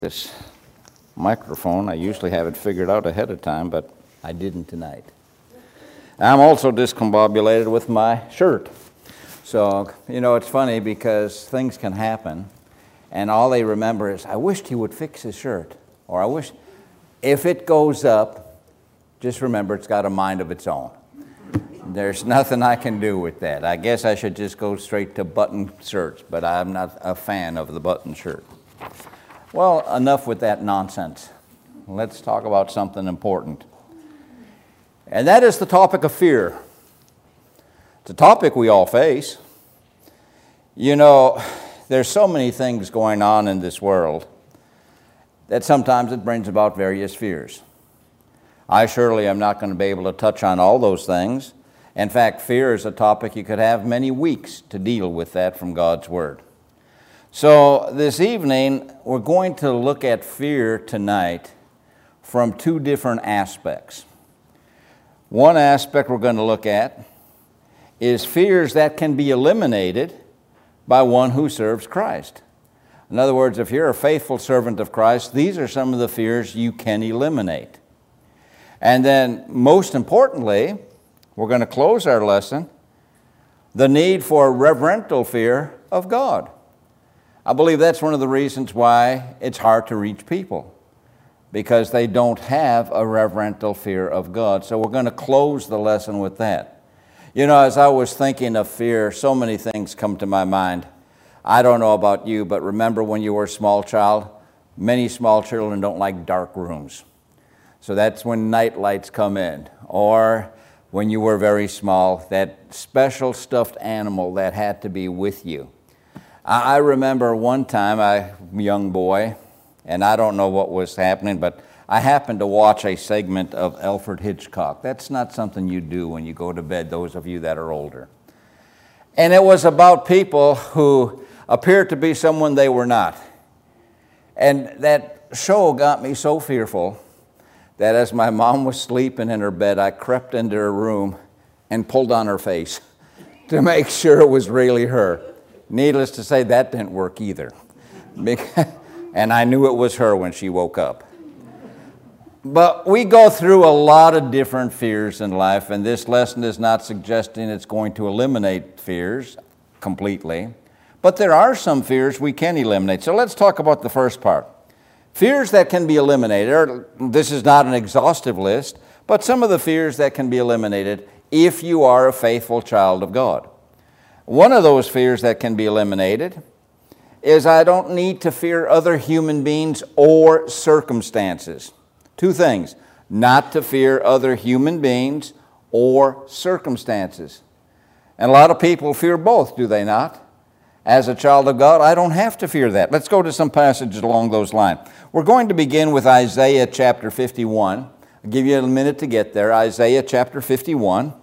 This microphone, I usually have it figured out ahead of time, but I didn't tonight. I'm also discombobulated with my shirt. So, it's funny because things can happen, and all they remember is, I wished he would fix his shirt. Or I wish, if it goes up, just remember it's got a mind of its own. There's nothing I can do with that. I guess I should just go straight to button shirts, but I'm not a fan of the button shirt. Well, enough with that nonsense. Let's talk about something important. And that is the topic of fear. It's a topic we all face. There's so many things going on in this world that sometimes it brings about various fears. I surely am not going to be able to touch on all those things. In fact, fear is a topic you could have many weeks to deal with that from God's Word. So this evening, we're going to look at fear tonight from two different aspects. One aspect we're going to look at is fears that can be eliminated by one who serves Christ. In other words, if you're a faithful servant of Christ, these are some of the fears you can eliminate. And then, most importantly, we're going to close our lesson, the need for reverential fear of God. I believe that's one of the reasons why it's hard to reach people, because they don't have a reverential fear of God. So we're going to close the lesson with that. As I was thinking of fear, so many things come to my mind. I don't know about you, but remember when you were a small child, many small children don't like dark rooms. So that's when night lights come in. Or when you were very small, that special stuffed animal that had to be with you. I remember one time, a young boy, and I don't know what was happening, but I happened to watch a segment of Alfred Hitchcock. That's not something you do when you go to bed, those of you that are older. And it was about people who appeared to be someone they were not. And that show got me so fearful that as my mom was sleeping in her bed, I crept into her room and pulled on her face to make sure it was really her. Needless to say, that didn't work either. And I knew it was her when she woke up. But we go through a lot of different fears in life, and this lesson is not suggesting it's going to eliminate fears completely. But there are some fears we can eliminate. So let's talk about the first part. Fears that can be eliminated. This is not an exhaustive list, but some of the fears that can be eliminated if you are a faithful child of God. One of those fears that can be eliminated is I don't need to fear other human beings or circumstances. Two things: not to fear other human beings or circumstances. And a lot of people fear both, do they not? As a child of God, I don't have to fear that. Let's go to some passages along those lines. We're going to begin with Isaiah chapter 51. I'll give you a minute to get there. Isaiah chapter 51.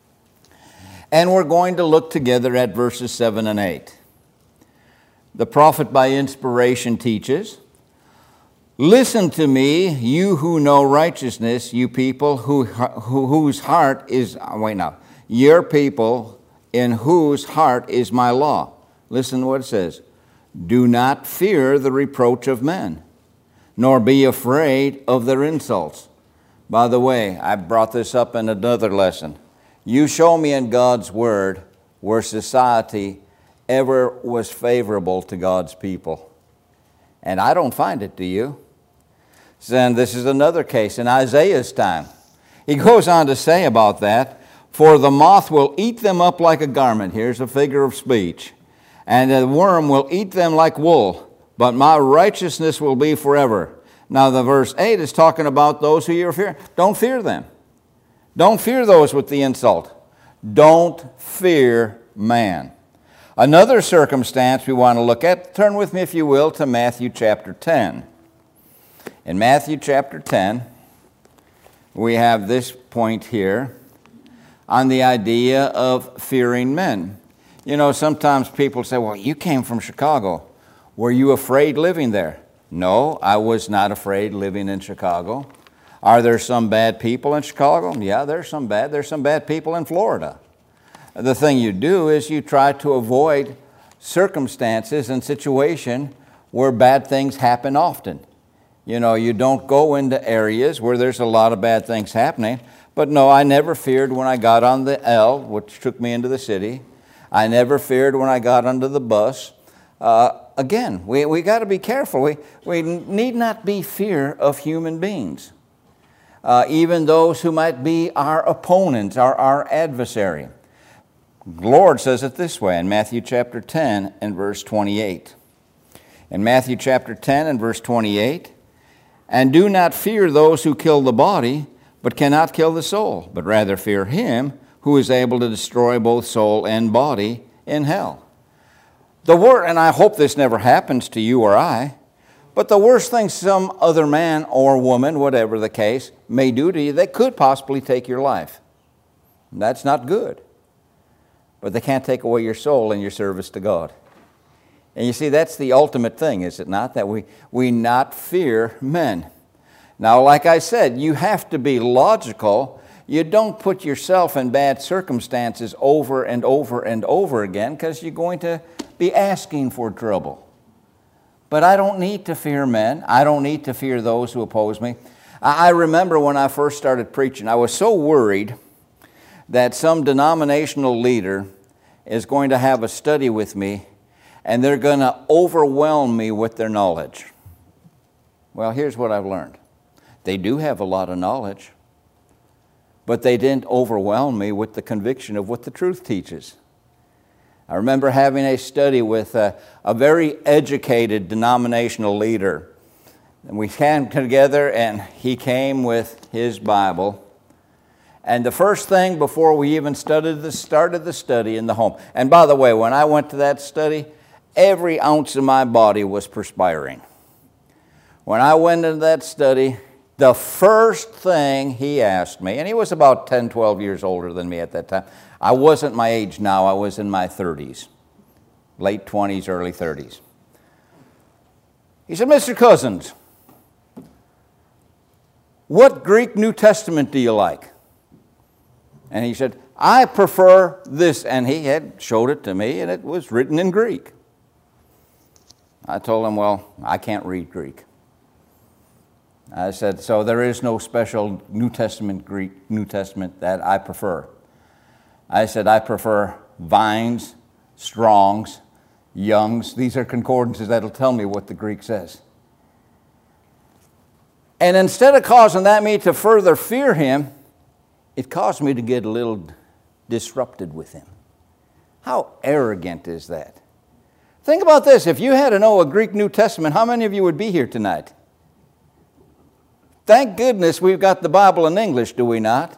And we're going to look together at verses 7 and 8. The prophet by inspiration teaches, "Listen to me, you who know righteousness, you people whose heart is," your people in whose heart is my law. Listen to what it says. "Do not fear the reproach of men, nor be afraid of their insults." By the way, I brought this up in another lesson. You show me in God's Word where society ever was favorable to God's people. And I don't find it, do you? And this is another case in Isaiah's time. He goes on to say about that, "For the moth will eat them up like a garment." Here's a figure of speech. "And the worm will eat them like wool, but my righteousness will be forever." Now the verse 8 is talking about those who you fear. Don't fear them. Don't fear those with the insult. Don't fear man. Another circumstance we want to look at, turn with me if you will to Matthew chapter 10. In Matthew chapter 10, we have this point here on the idea of fearing men. Sometimes people say, "Well, you came from Chicago. Were you afraid living there?" No, I was not afraid living in Chicago. Are there some bad people in Chicago? Yeah, there's some bad people in Florida. The thing you do is you try to avoid circumstances and situations where bad things happen often. You know, you don't go into areas where there's a lot of bad things happening. But no, I never feared when I got on the L, which took me into the city. I never feared when I got onto the bus. Again, we got to be careful. We need not be fear of human beings, even those who might be our opponents, our adversary. The Lord says it this way in Matthew chapter 10 and verse 28. In Matthew chapter 10 and verse 28, "And do not fear those who kill the body, but cannot kill the soul, but rather fear him who is able to destroy both soul and body in hell." The word, and I hope this never happens to you or I, but the worst thing some other man or woman, whatever the case, may do to you, they could possibly take your life. That's not good. But they can't take away your soul in your service to God. And you see, that's the ultimate thing, is it not? That we not fear men. Now, like I said, you have to be logical. You don't put yourself in bad circumstances over and over and over again, because you're going to be asking for trouble. But I don't need to fear men. I don't need to fear those who oppose me. I remember when I first started preaching, I was so worried that some denominational leader is going to have a study with me and they're going to overwhelm me with their knowledge. Well, here's what I've learned. They do have a lot of knowledge, but they didn't overwhelm me with the conviction of what the truth teaches. I remember having a study with a very educated denominational leader. And we came together and he came with his Bible. And the first thing before we even started the study in the home. And by the way, when I went to that study, every ounce of my body was perspiring. When I went into that study, the first thing he asked me, and he was about 10, 12 years older than me at that time. I wasn't my age now, I was in my 30s, late 20s, early 30s. He said, "Mr. Cousins, what Greek New Testament do you like?" And he said, "I prefer this." And he had showed it to me, and it was written in Greek. I told him, "Well, I can't read Greek." I said, "So there is no special New Testament, Greek New Testament that I prefer." I said, "I prefer Vine's, Strong's, Young's. These are concordances that'll tell me what the Greek says." And instead of causing that me to further fear him, it caused me to get a little disrupted with him. How arrogant is that? Think about this. If you had to know a Greek New Testament, how many of you would be here tonight? Thank goodness we've got the Bible in English, do we not?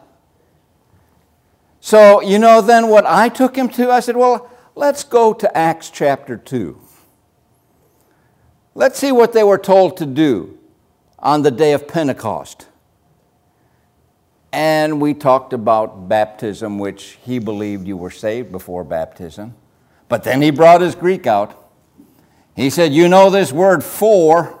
So, you know, then what I took him to, I said, well, let's go to Acts chapter 2. Let's see what they were told to do on the day of Pentecost. And we talked about baptism, which he believed you were saved before baptism. But then he brought his Greek out. He said, you know this word for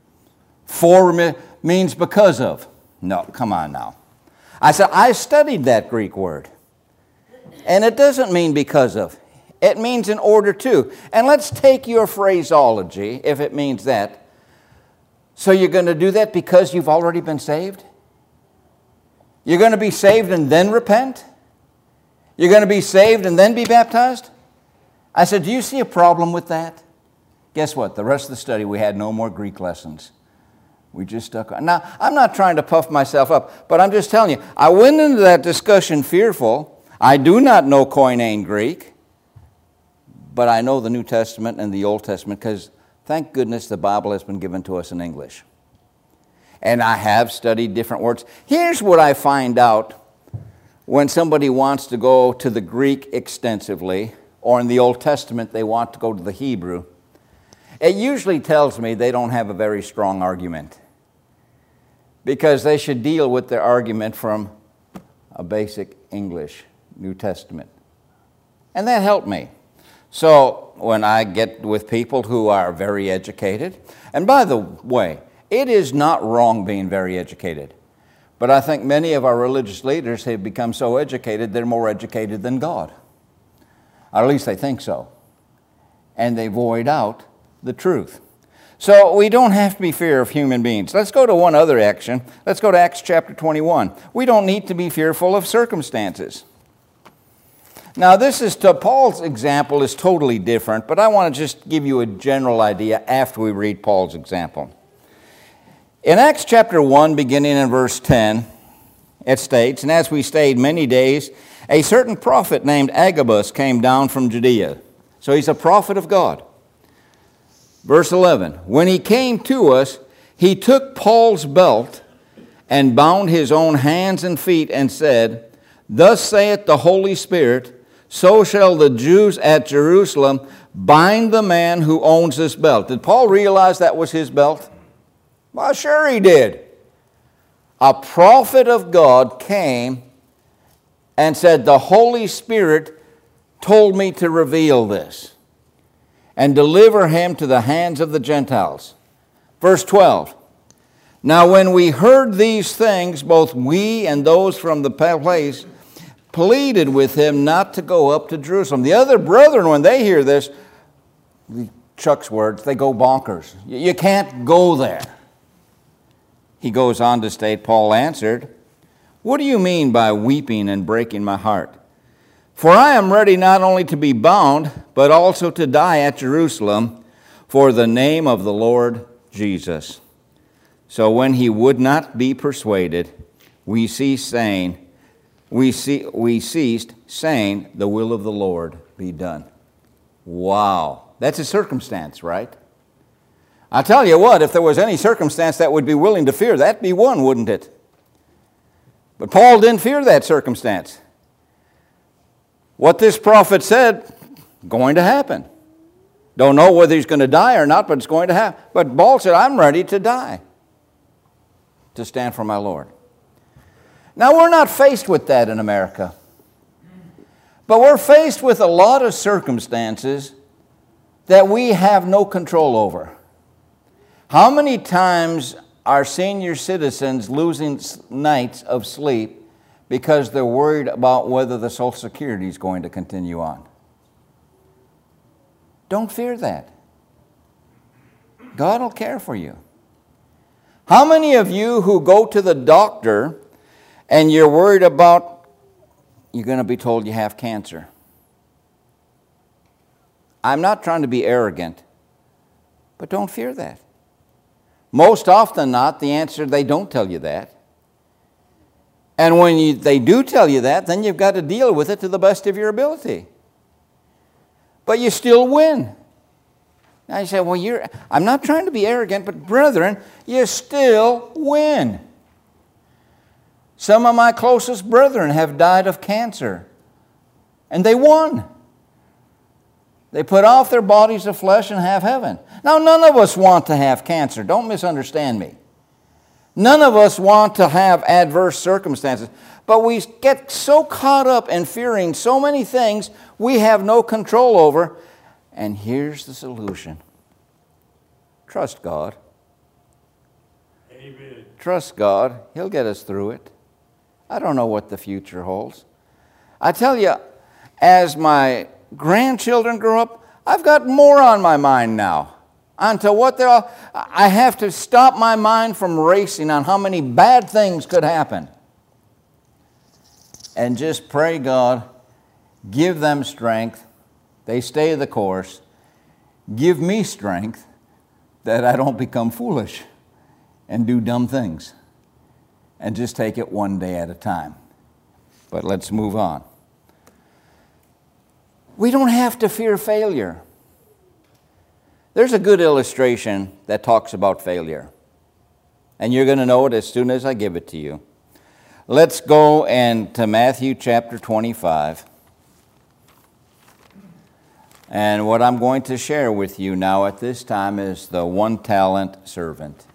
means because of. No, come on now. I said, I studied that Greek word. And it doesn't mean because of. It means in order to. And let's take your phraseology, if it means that. So you're going to do that because you've already been saved? You're going to be saved and then repent? You're going to be saved and then be baptized? I said, do you see a problem with that? Guess what? The rest of the study, we had no more Greek lessons. We just stuck on. Now, I'm not trying to puff myself up, but I'm just telling you, I went into that discussion fearful. I do not know Koine Greek, but I know the New Testament and the Old Testament because, thank goodness, the Bible has been given to us in English. And I have studied different words. Here's what I find out when somebody wants to go to the Greek extensively, or in the Old Testament they want to go to the Hebrew. It usually tells me they don't have a very strong argument, because they should deal with their argument from a basic English New Testament. And that helped me. So when I get with people who are very educated, and by the way, it is not wrong being very educated, but I think many of our religious leaders have become so educated, they're more educated than God. Or at least they think so. And they void out the truth. So we don't have to be fear of human beings. Let's go to one other action. Let's go to Acts chapter 21. We don't need to be fearful of circumstances. Now this is Paul's example is totally different, but I want to just give you a general idea after we read Paul's example. In Acts chapter 1, beginning in verse 10, it states, "And as we stayed many days, a certain prophet named Agabus came down from Judea." So he's a prophet of God. Verse 11, "When he came to us, he took Paul's belt and bound his own hands and feet and said, 'Thus saith the Holy Spirit, so shall the Jews at Jerusalem bind the man who owns this belt.'" Did Paul realize that was his belt? Well, sure he did. A prophet of God came and said, "The Holy Spirit told me to reveal this and deliver him to the hands of the Gentiles." Verse 12, "Now when we heard these things, both we and those from the place pleaded with him not to go up to Jerusalem." The other brethren, when they hear this, Chuck's words, they go bonkers. You can't go there. He goes on to state, Paul answered, "What do you mean by weeping and breaking my heart? For I am ready not only to be bound, but also to die at Jerusalem for the name of the Lord Jesus." So when he would not be persuaded, we ceased saying, "The will of the Lord be done." Wow. That's a circumstance, right? I tell you what, if there was any circumstance that would be willing to fear, that'd be one, wouldn't it? But Paul didn't fear that circumstance. What this prophet said, going to happen. Don't know whether he's going to die or not, but it's going to happen. But Paul said, "I'm ready to die to stand for my Lord." Now, we're not faced with that in America. But we're faced with a lot of circumstances that we have no control over. How many times are senior citizens losing nights of sleep because they're worried about whether the Social Security is going to continue on? Don't fear that. God will care for you. How many of you who go to the doctor and you're worried about you're going to be told you have cancer? I'm not trying to be arrogant, but don't fear that. Most often not, the answer, they don't tell you that. And when they do tell you that, then you've got to deal with it to the best of your ability. But you still win. Now you say, well, I'm not trying to be arrogant, but brethren, you still win. Some of my closest brethren have died of cancer, and they won. They put off their bodies of flesh and have heaven. Now, none of us want to have cancer. Don't misunderstand me. None of us want to have adverse circumstances. But we get so caught up in fearing so many things we have no control over. And here's the solution. Trust God. Amen. Trust God. He'll get us through it. I don't know what the future holds. I tell you, as my grandchildren grow up, I've got more on my mind now. Onto what I have to stop my mind from racing on how many bad things could happen. And just pray, God, give them strength. They stay the course. Give me strength that I don't become foolish and do dumb things. And just take it one day at a time. But let's move on. We don't have to fear failure. There's a good illustration that talks about failure. And you're going to know it as soon as I give it to you. Let's go to Matthew chapter 25. And what I'm going to share with you now at this time is the 1-talent servant.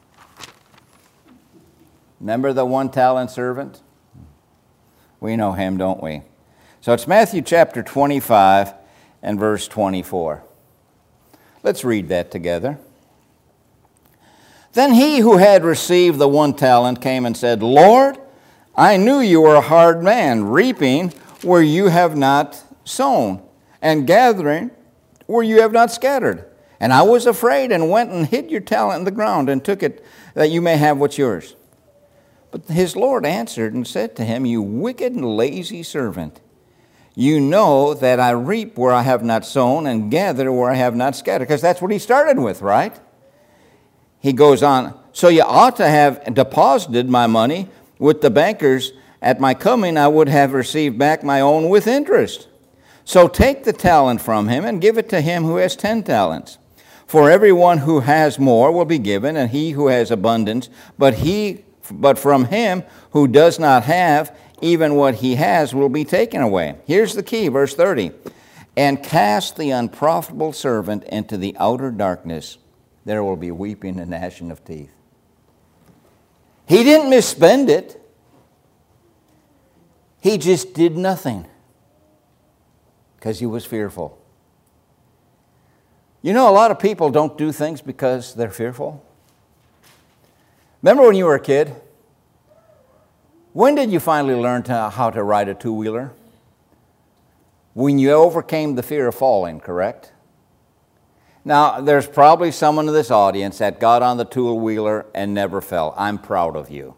Remember the 1-talent servant? We know him, don't we? So it's Matthew chapter 25 and verse 24. Let's read that together. Then he who had received the 1 talent came and said, "Lord, I knew you were a hard man, reaping where you have not sown, and gathering where you have not scattered. And I was afraid and went and hid your talent in the ground and took it that you may have what's yours. But his Lord answered and said to him, you wicked and lazy servant, you know that I reap where I have not sown and gather where I have not scattered. Because that's what he started with, right? He goes on, so you ought to have deposited my money with the bankers. At my coming I would have received back my own with interest. So take the talent from him and give it to him who has 10 talents. For everyone who has more will be given, and he who has abundance, but from him who does not have, even what he has will be taken away. Here's the key, verse 30. And cast the unprofitable servant into the outer darkness. There will be weeping and gnashing of teeth. He didn't misspend it. He just did nothing because he was fearful. You know, a lot of people don't do things because they're fearful. Remember when you were a kid? When did you finally learn how to ride a two-wheeler? When you overcame the fear of falling, correct? Now, there's probably someone in this audience that got on the two-wheeler and never fell. I'm proud of you.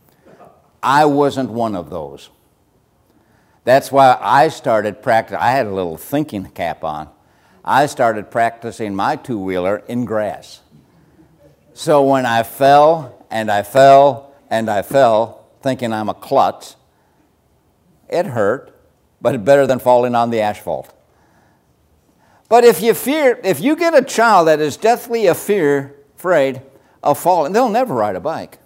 I wasn't one of those. That's why I started practicing. I had a little thinking cap on. I started practicing my two-wheeler in grass. So when I fell, and I fell, and I fell, thinking I'm a klutz, it hurt, but it's better than falling on the asphalt. But if you get a child that is deathly afraid of falling, they'll never ride a bike.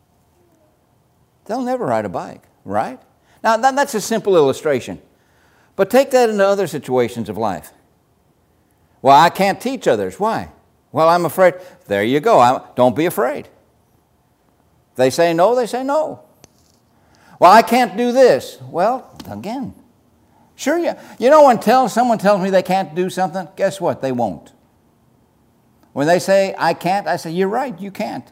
They'll never ride a bike, right? Now, that's a simple illustration. But take that into other situations of life. Well, I can't teach others. Why? Well, I'm afraid. There you go. Don't be afraid. They say no, they say no. Well, I can't do this. Well, again, sure, you know when someone tells me they can't do something, guess what? They won't. When they say, I can't, I say, you're right, you can't.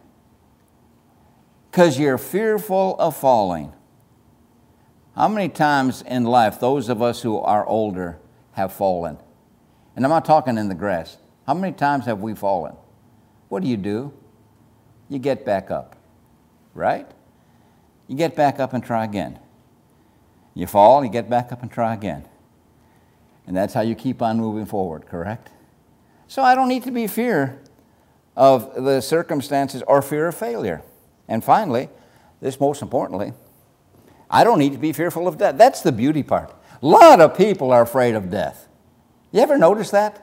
Because you're fearful of falling. How many times in life those of us who are older have fallen? And I'm not talking in the grass. How many times have we fallen? What do? You get back up, right? You get back up and try again. You fall, you get back up and try again. And that's how you keep on moving forward, correct? So I don't need to be fear of the circumstances or fear of failure. And finally, this most importantly, I don't need to be fearful of death. That's the beauty part. A lot of people are afraid of death. You ever notice that?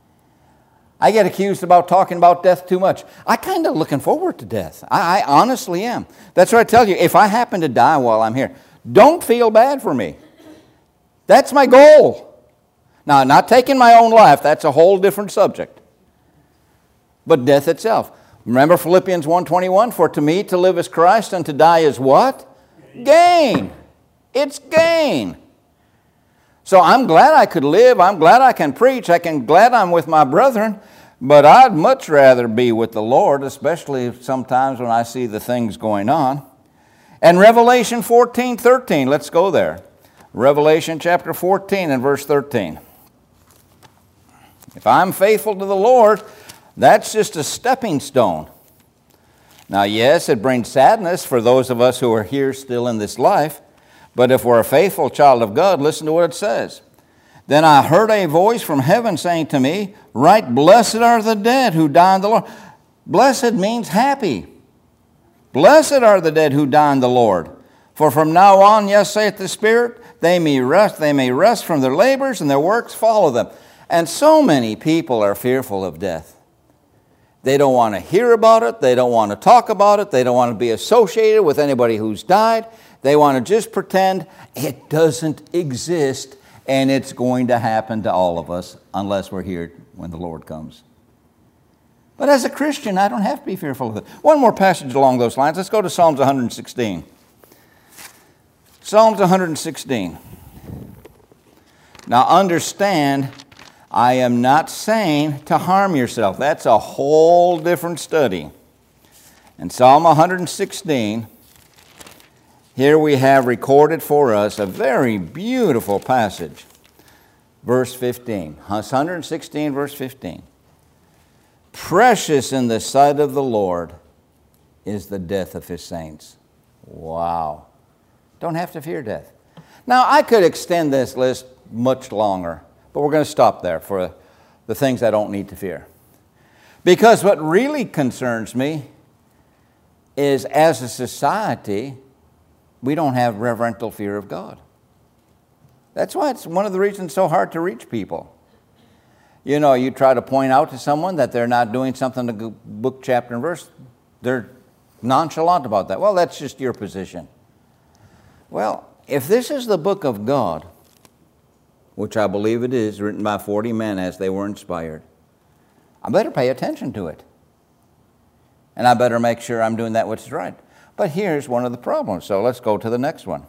I get accused about talking about death too much. I kind of looking forward to death. I honestly am. That's what I tell you. If I happen to die while I'm here, don't feel bad for me. That's my goal. Now, not taking my own life, that's a whole different subject. But death itself. Remember Philippians 1:21, for to me to live is Christ and to die is what? Gain. It's gain. So I'm glad I could live. I'm glad I can preach. Glad I'm with my brethren. But I'd much rather be with the Lord, especially sometimes when I see the things going on. And Revelation 14:13, let's go there. Revelation chapter 14 and verse 13. If I'm faithful to the Lord, that's just a stepping stone. Now, yes, it brings sadness for those of us who are here still in this life. But if we're a faithful child of God, listen to what it says. Then I heard a voice from heaven saying to me, write, blessed are the dead who die in the Lord. Blessed means happy. Blessed are the dead who die in the Lord. For from now on, yes, saith the Spirit, they may rest from their labors, and their works follow them. And so many people are fearful of death. They don't want to hear about it. They don't want to talk about it. They don't want to be associated with anybody who's died. They want to just pretend it doesn't exist, and it's going to happen to all of us unless we're here when the Lord comes. But as a Christian, I don't have to be fearful of it. One more passage along those lines. Let's go to Psalms 116. Psalms 116. Now understand, I am not saying to harm yourself. That's a whole different study. In Psalm 116, here we have recorded for us a very beautiful passage. Verse 15. 116, verse 15. Precious in the sight of the Lord is the death of his saints. Wow. Don't have to fear death. Now, I could extend this list much longer, but we're going to stop there for the things I don't need to fear. Because what really concerns me is, as a society, we don't have reverential fear of God. That's why it's one of the reasons it's so hard to reach people. You know, you try to point out to someone that they're not doing something to book, chapter, and verse. They're nonchalant about that. Well, that's just your position. Well, if this is the book of God, which I believe it is, written by 40 men as they were inspired, I better pay attention to it. And I better make sure I'm doing that which is right. But here's one of the problems. So let's go to the next one.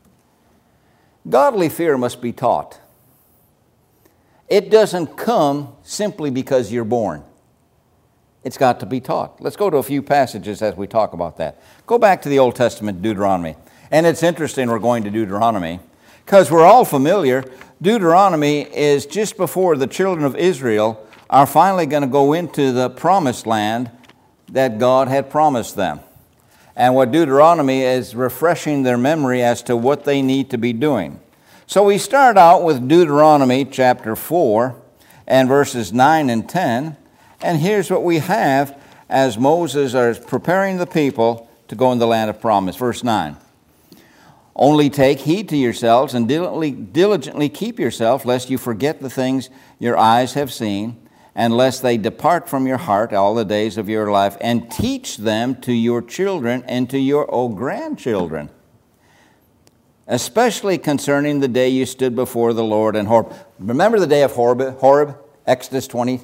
Godly fear must be taught. It doesn't come simply because you're born. It's got to be taught. Let's go to a few passages as we talk about that. Go back to the Old Testament, Deuteronomy. And it's interesting we're going to Deuteronomy because we're all familiar. Deuteronomy is just before the children of Israel are finally going to go into the promised land that God had promised them. And what Deuteronomy is refreshing their memory as to what they need to be doing. So we start out with Deuteronomy chapter 4 and verses 9 and 10. And here's what we have as Moses is preparing the people to go in the land of promise. Verse 9. Only take heed to yourselves and diligently keep yourself, lest you forget the things your eyes have seen, and lest they depart from your heart all the days of your life, and teach them to your children and to your grandchildren, especially concerning the day you stood before the Lord in Horeb. Remember the day of Horeb, Exodus 20?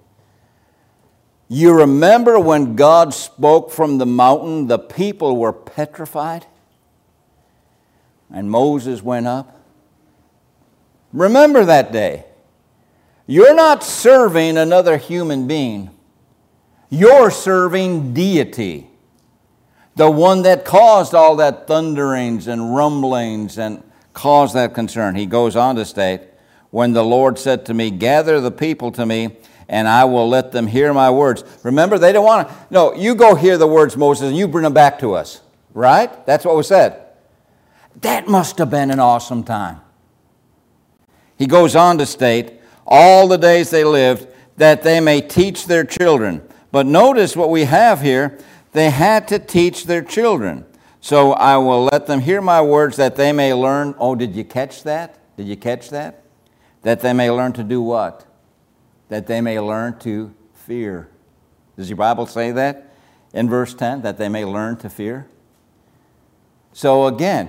You remember when God spoke from the mountain, the people were petrified, and Moses went up? Remember that day. You're not serving another human being. You're serving deity, the one that caused all that thunderings and rumblings and caused that concern. He goes on to state, when the Lord said to me, gather the people to me, and I will let them hear my words. Remember, they don't want to. No, you go hear the words, Moses, and you bring them back to us. Right? That's what was said. That must have been an awesome time. He goes on to state, all the days they lived, that they may teach their children. But notice what we have here. They had to teach their children. So I will let them hear my words that they may learn. Oh, did you catch that? Did you catch that? That they may learn to do what? That they may learn to fear. Does your Bible say that in verse 10? That they may learn to fear? So again,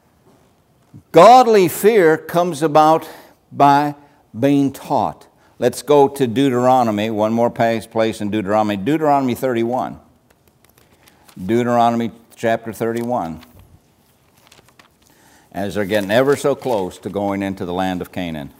godly fear comes about by being taught. Let's go to Deuteronomy, one more place in Deuteronomy. Deuteronomy 31. Deuteronomy chapter 31. As they're getting ever so close to going into the land of Canaan.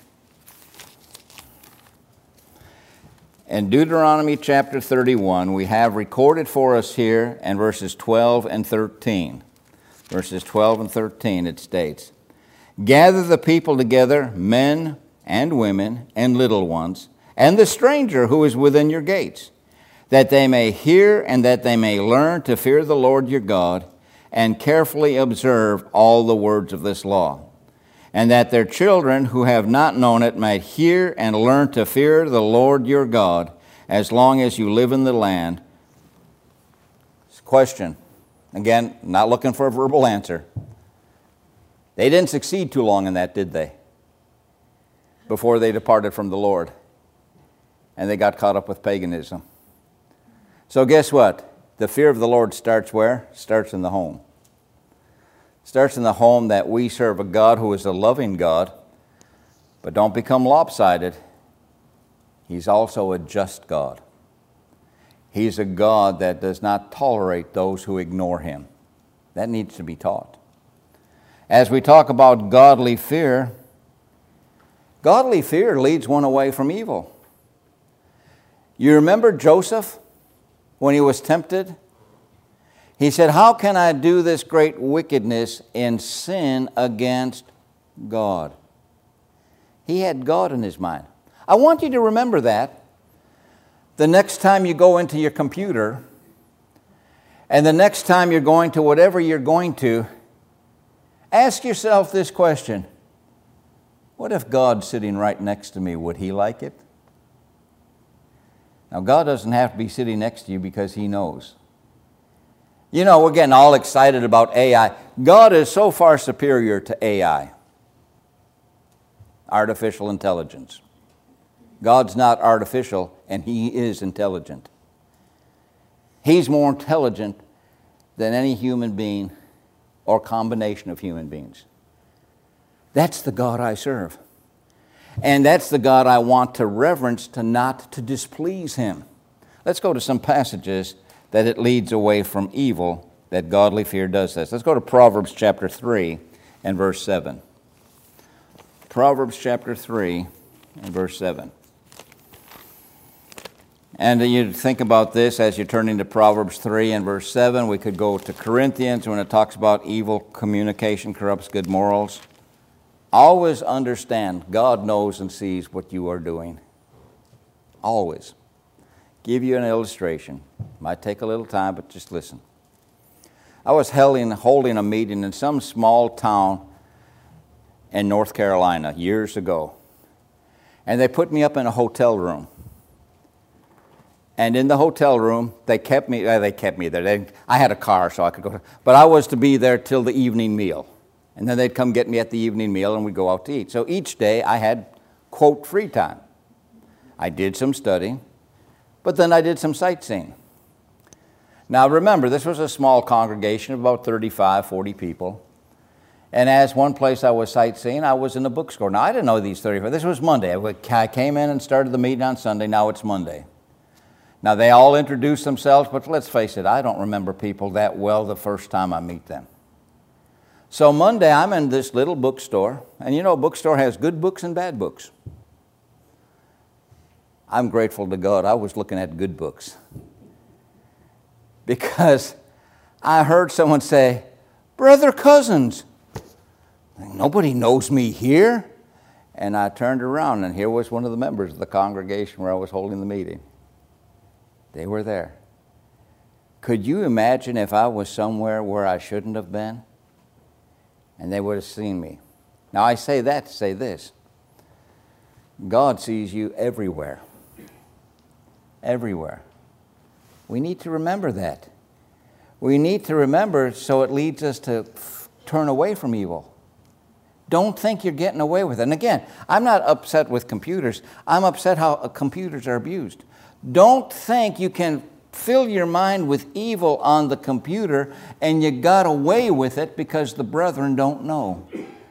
In Deuteronomy chapter 31, we have recorded for us here in verses 12 and 13. Verses 12 and 13 it states, gather the people together, men and women and little ones, and the stranger who is within your gates, that they may hear and that they may learn to fear the Lord your God, and carefully observe all the words of this law, and that their children who have not known it might hear and learn to fear the Lord your God, as long as you live in the land. Question. Again, not looking for a verbal answer. They didn't succeed too long in that, did they? Before they departed from the Lord. And they got caught up with paganism. So guess what? The fear of the Lord starts where? Starts in the home. Starts in the home that we serve a God who is a loving God, but don't become lopsided. He's also a just God. He's a God that does not tolerate those who ignore Him. That needs to be taught. As we talk about godly fear leads one away from evil. You remember Joseph when he was tempted? He said, how can I do this great wickedness and sin against God? He had God in his mind. I want you to remember that. the next time you go into your computer, and the next time you're going to whatever you're going to, ask yourself this question: what if God's sitting right next to me? Would He like it? Now, God doesn't have to be sitting next to you because He knows. You know, we're getting all excited about AI. God is so far superior to AI, artificial intelligence. God's not artificial, and He is intelligent. He's more intelligent than any human being or combination of human beings. That's the God I serve. And that's the God I want to reverence, to not to displease Him. Let's go to some passages that it leads away from evil, that godly fear does this. Let's go to Proverbs chapter 3 and verse 7. Proverbs chapter 3 and verse 7. And you think about this as you're turning to Proverbs 3 and verse 7. We could go to Corinthians when it talks about evil communication corrupts good morals. Always understand God knows and sees what you are doing. Always. Give you an illustration. Might take a little time, but just listen. I was holding a meeting in some small town in North Carolina years ago. And they put me up in a hotel room. And in the hotel room, they kept me there. I had a car, so I could go. But I was to be there till the evening meal. And then they'd come get me at the evening meal, and we'd go out to eat. So each day, I had, quote, free time. I did some studying, but then I did some sightseeing. Now remember, this was a small congregation of about 35, 40 people. And as one place I was sightseeing, I was in a bookstore. Now, I didn't know these 35. This was Monday. I came in and started the meeting on Sunday. Now it's Monday. Now, they all introduced themselves, but let's face it, I don't remember people that well the first time I meet them. So Monday, I'm in this little bookstore, and you know, a bookstore has good books and bad books. I'm grateful to God I was looking at good books, because I heard someone say, "Brother Cousins, nobody knows me here." And I turned around, and here was one of the members of the congregation where I was holding the meeting. They were there. Could you imagine if I was somewhere where I shouldn't have been? And they would have seen me. Now, I say that to say this. God sees you everywhere. Everywhere. We need to remember that. We need to remember so it leads us to turn away from evil. Don't think you're getting away with it. And again, I'm not upset with computers. I'm upset how computers are abused. Don't think you can fill your mind with evil on the computer and you got away with it because the brethren don't know.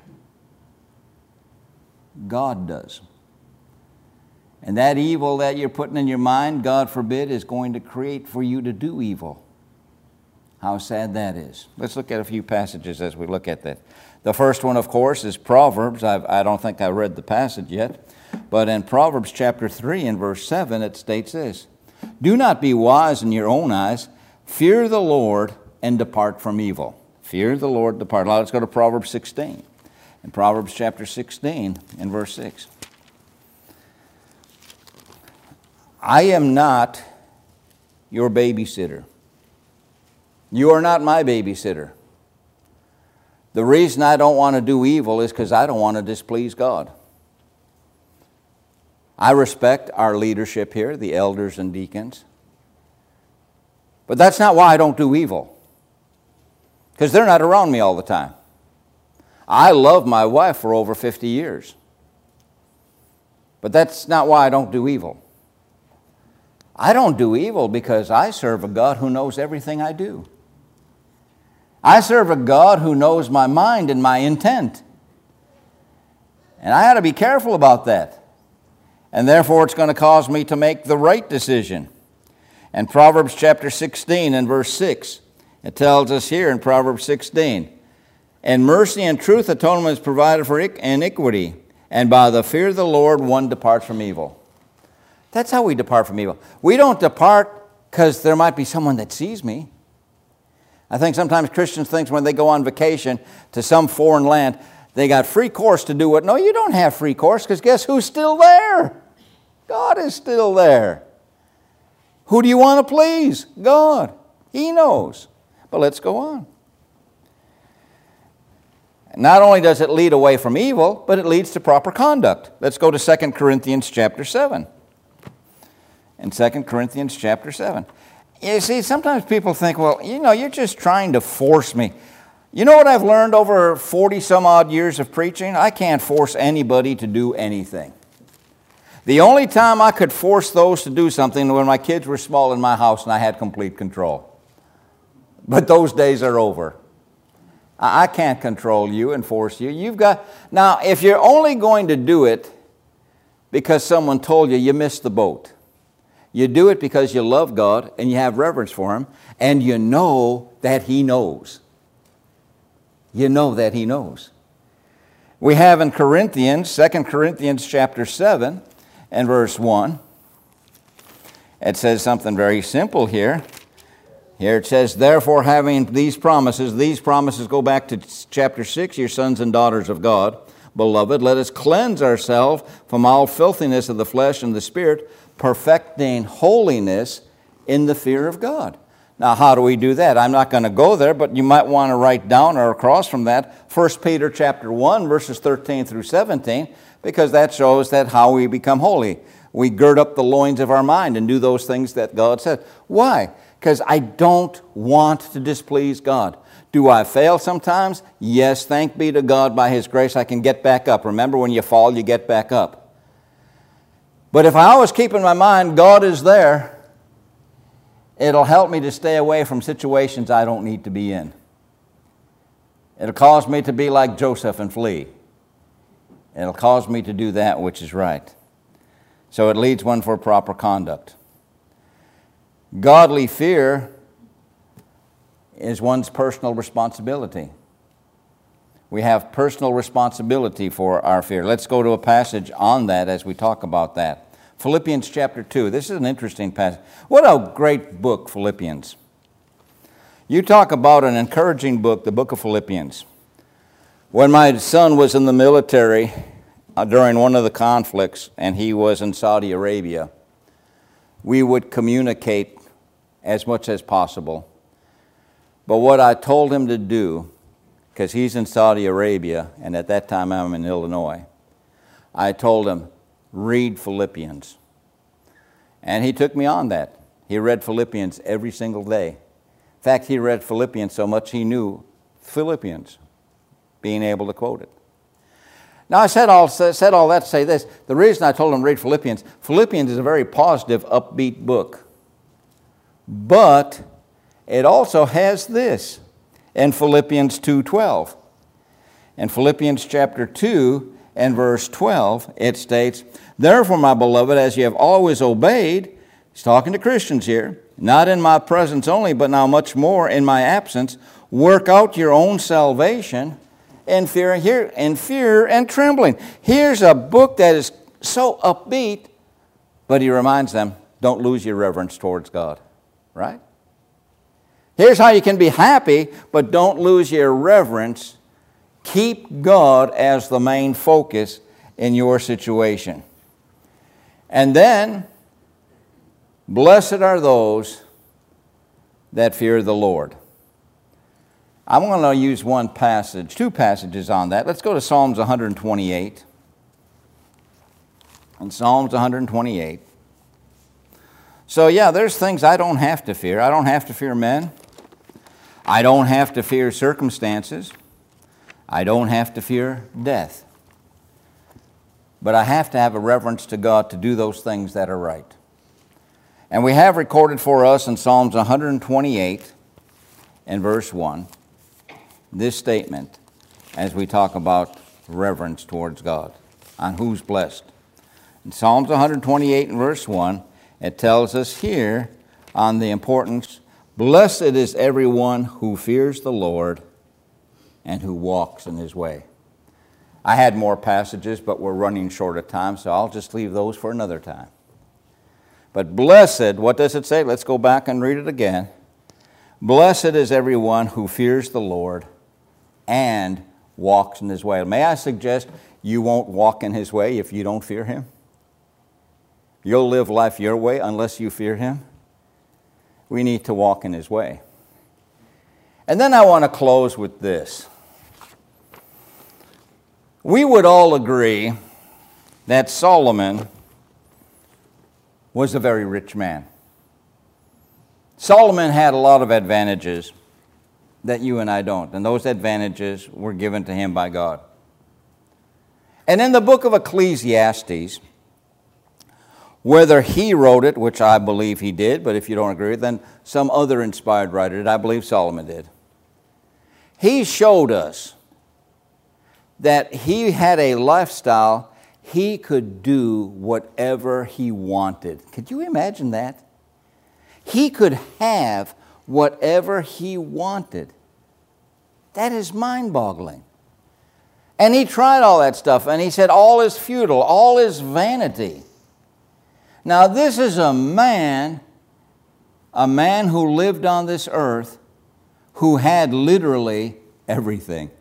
God does. And that evil that you're putting in your mind, God forbid, is going to create for you to do evil. How sad that is. Let's look at a few passages as we look at that. The first one, of course, is Proverbs. I don't think I read the passage yet. But in Proverbs chapter 3 and verse 7, it states this: "Do not be wise in your own eyes. Fear the Lord and depart from evil." Fear the Lord, depart. Now let's go to Proverbs 16. In Proverbs chapter 16 and verse 6. "I am not your babysitter. You are not my babysitter. The reason I don't want to do evil is because I don't want to displease God. I respect our leadership here, the elders and deacons. But that's not why I don't do evil, because they're not around me all the time. I love my wife for over 50 years. But that's not why I don't do evil. I don't do evil because I serve a God who knows everything I do. I serve a God who knows my mind and my intent. And I ought to be careful about that. And therefore it's going to cause me to make the right decision. And Proverbs chapter 16 and verse 6, it tells us here in Proverbs 16, "And mercy and truth atonement is provided for iniquity, and by the fear of the Lord one departs from evil." That's how we depart from evil. We don't depart because there might be someone that sees me. I think sometimes Christians think when they go on vacation to some foreign land, they got free course to do it. No, you don't have free course, because guess who's still there? God is still there. Who do you want to please? God. He knows. But let's go on. Not only does it lead away from evil, but it leads to proper conduct. Let's go to 2 Corinthians chapter 7. In 2 Corinthians chapter 7. You see, sometimes people think, well, you're just trying to force me. You know what I've learned over 40 some odd years of preaching? I can't force anybody to do anything. The only time I could force those to do something when my kids were small in my house and I had complete control. But those days are over. I can't control you and force you. Now, if you're only going to do it because someone told you, you missed the boat. You do it because you love God and you have reverence for Him and you know that He knows. You know that He knows. We have in Corinthians, 2 Corinthians chapter 7 and verse 1, it says something very simple here. Here it says, therefore having these promises go back to chapter 6, your sons and daughters of God. Beloved, let us cleanse ourselves from all filthiness of the flesh and the spirit, perfecting holiness in the fear of God. Now, how do we do that? I'm not going to go there, but you might want to write down or across from that 1 Peter chapter 1, verses 13 through 17, because that shows that how we become holy. We gird up the loins of our mind and do those things that God said. Why? Because I don't want to displease God. Do I fail sometimes? Yes, thank be to God by His grace I can get back up. Remember, when you fall, you get back up. But if I always keep in my mind God is there, it'll help me to stay away from situations I don't need to be in. It'll cause me to be like Joseph and flee. It'll cause me to do that which is right. So it leads one for proper conduct. Godly fear is one's personal responsibility. We have personal responsibility for our fear. Let's go to a passage on that as we talk about that. Philippians chapter 2. This is an interesting passage. What a great book, Philippians. You talk about an encouraging book, the book of Philippians. When my son was in the military during one of the conflicts, and he was in Saudi Arabia, we would communicate as much as possible. But what I told him to do, because he's in Saudi Arabia, and at that time I'm in Illinois, I told him, read Philippians. And he took me on that. He read Philippians every single day. In fact, he read Philippians so much he knew Philippians, being able to quote it. Now, I said all that to say this. The reason I told him to read Philippians is a very positive, upbeat book. But it also has this in Philippians 2:12. In Philippians chapter 2 and verse 12, it states, therefore, my beloved, as you have always obeyed, he's talking to Christians here, not in my presence only, but now much more in my absence, work out your own salvation in fear and trembling. Here's a book that is so upbeat, but he reminds them, don't lose your reverence towards God. Right? Here's how you can be happy, but don't lose your reverence. Keep God as the main focus in your situation. And then, blessed are those that fear the Lord. I'm going to use two passages on that. Let's go to Psalms 128. In Psalms 128. So yeah, there's things I don't have to fear. I don't have to fear men. I don't have to fear circumstances. I don't have to fear death. But I have to have a reverence to God to do those things that are right. And we have recorded for us in Psalms 128 and verse 1 this statement as we talk about reverence towards God, on who's blessed. In Psalms 128 and verse 1, it tells us here on the importance, blessed is everyone who fears the Lord and who walks in His way. I had more passages, but we're running short of time, so I'll just leave those for another time. But blessed, what does it say? Let's go back and read it again. Blessed is everyone who fears the Lord and walks in His way. May I suggest you won't walk in His way if you don't fear Him? You'll live life your way unless you fear Him. we need to walk in His way. And then I want to close with this. We would all agree that Solomon was a very rich man. Solomon had a lot of advantages that you and I don't, and those advantages were given to him by God. And in the book of Ecclesiastes, whether he wrote it, which I believe he did, but if you don't agree, then some other inspired writer did. I believe Solomon did. He showed us that he had a lifestyle, he could do whatever he wanted. Could you imagine that? He could have whatever he wanted. That is mind-boggling. And he tried all that stuff, and he said all is futile, all is vanity. Now this is a man who lived on this earth who had literally everything.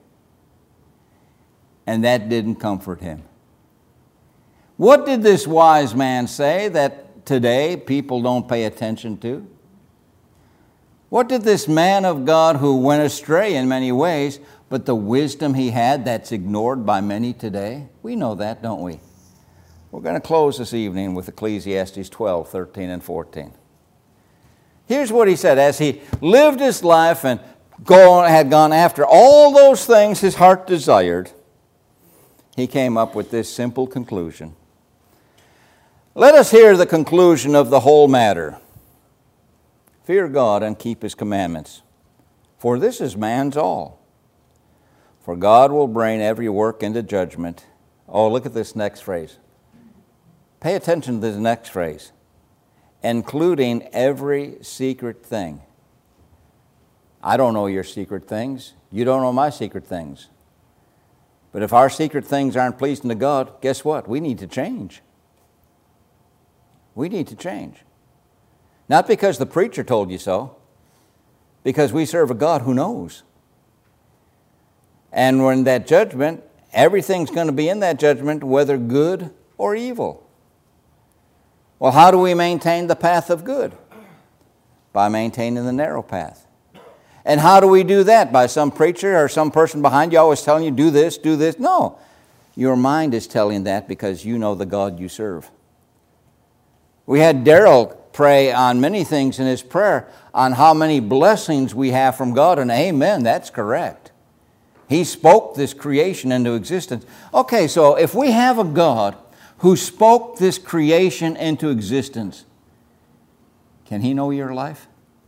And that didn't comfort him. What did this wise man say that today people don't pay attention to? What did this man of God who went astray in many ways, but the wisdom he had that's ignored by many today? We know that, don't we? We're going to close this evening with Ecclesiastes 12, 13, and 14. Here's what he said. As he lived his life and had gone after all those things his heart desired, he came up with this simple conclusion. Let us hear the conclusion of the whole matter. Fear God and keep His commandments, for this is man's all. For God will bring every work into judgment. Oh, look at this next phrase. Pay attention to this next phrase. Including every secret thing. I don't know your secret things. You don't know my secret things. But if our secret things aren't pleasing to God, guess what? We need to change. We need to change. Not because the preacher told you so, because we serve a God who knows. And when that judgment, everything's going to be in that judgment, whether good or evil. Well, how do we maintain the path of good? By maintaining the narrow path. And how do we do that? By some preacher or some person behind you always telling you, do this, do this? No. Your mind is telling that because you know the God you serve. We had Daryl pray on many things in his prayer on how many blessings we have from God, and amen, that's correct. He spoke this creation into existence. Okay, so if we have a God who spoke this creation into existence, can He know your life?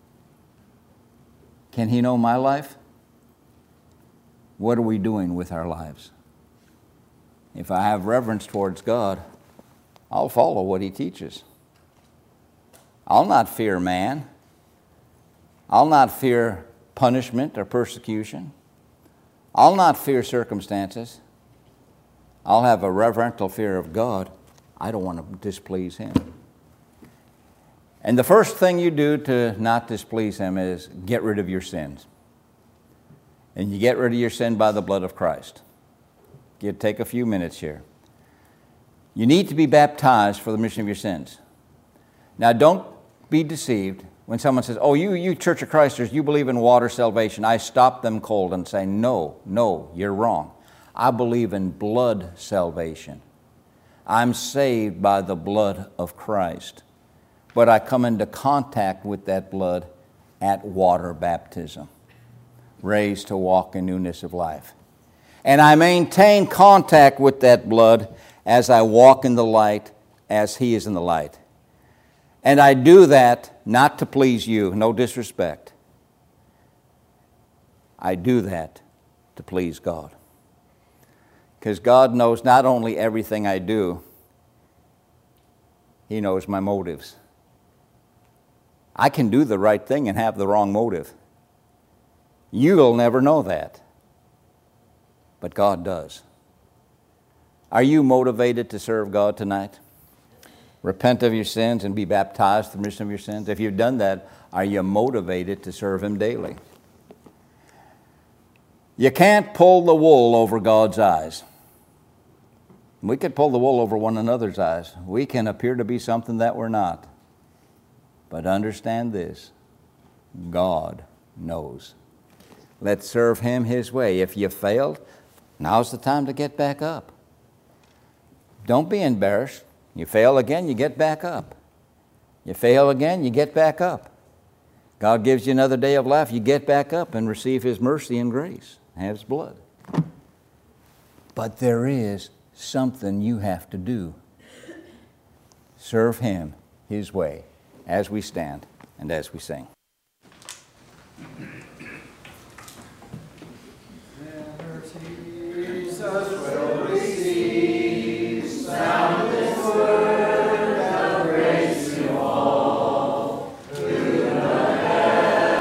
Can He know my life? What are we doing with our lives? If I have reverence towards God, I'll follow what He teaches. I'll not fear man. I'll not fear punishment or persecution. I'll not fear circumstances. I'll have a reverential fear of God. I don't want to displease Him. And the first thing you do to not displease Him is get rid of your sins. And you get rid of your sin by the blood of Christ. You take a few minutes here. You need to be baptized for the remission of your sins. Now, don't be deceived when someone says, oh, you Church of Christers, you believe in water salvation. I stop them cold and say, no, you're wrong. I believe in blood salvation. I'm saved by the blood of Christ. But I come into contact with that blood at water baptism, raised to walk in newness of life. And I maintain contact with that blood as I walk in the light, as He is in the light. And I do that not to please you, no disrespect. I do that to please God. Because God knows not only everything I do, He knows my motives. I can do the right thing and have the wrong motive. You'll never know that. But God does. Are you motivated to serve God tonight? Repent of your sins and be baptized for the remission of your sins. If you've done that, are you motivated to serve Him daily? You can't pull the wool over God's eyes. We could pull the wool over one another's eyes. We can appear to be something that we're not. But understand this, God knows. Let's serve Him His way. If you failed, now's the time to get back up. Don't be embarrassed. You fail again, you get back up. You fail again, you get back up. God gives you another day of life, you get back up and receive His mercy and grace, have His blood. But there is something you have to do. Serve Him His way as we stand and as we sing. Jesus will